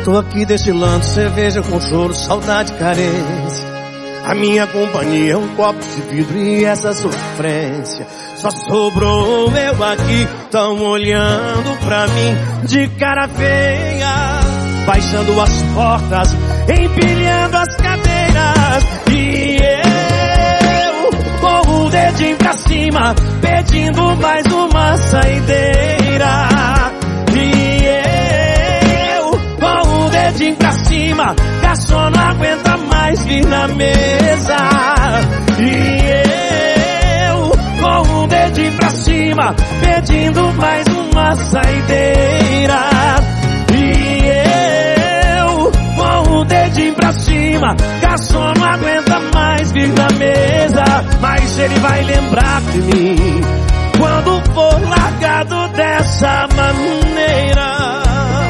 Tô aqui destilando cerveja com choro, saudade, carência. A minha companhia é um copo de vidro e essa sofrência. Só sobrou eu aqui, tão olhando pra mim de cara feia, baixando as portas, empilhando as cadeiras. E eu com o dedinho pra cima, pedindo mais uma saideira. E eu com o dedinho pra cima, garçom não aguenta mais vir na mesa. E eu com o dedinho pra cima, pedindo mais uma saideira. E eu com o dedinho pra cima, garçom não aguenta mais vir na mesa. Mas ele vai lembrar de mim quando for largado dessa maneira.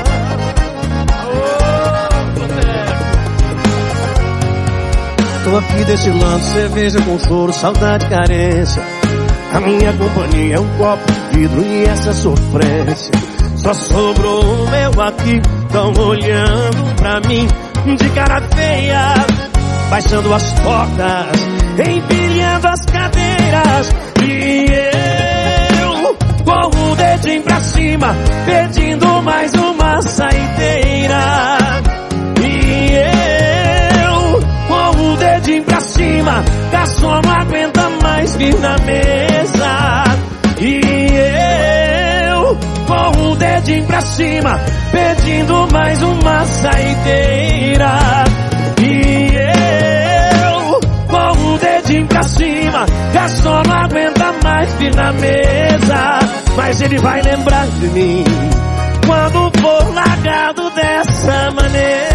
Tô aqui destilando cerveja com choro, saudade, carência. A minha companhia é um copo de vidro e essa sofrência. Só sobrou eu aqui, tão olhando pra mim de cara feia, baixando as portas, empilhando as cadeiras. E eu com o dedinho pra cima, pedindo mais uma saideira. E eu com o dedinho pra cima, garçom não aguenta mais vir na mesa. E eu com o dedinho pra cima, pedindo mais uma saideira. E eu com o dedinho pra cima, garçom não aguenta mais vir na mesa. Mas ele vai lembrar de mim quando for largado dessa maneira.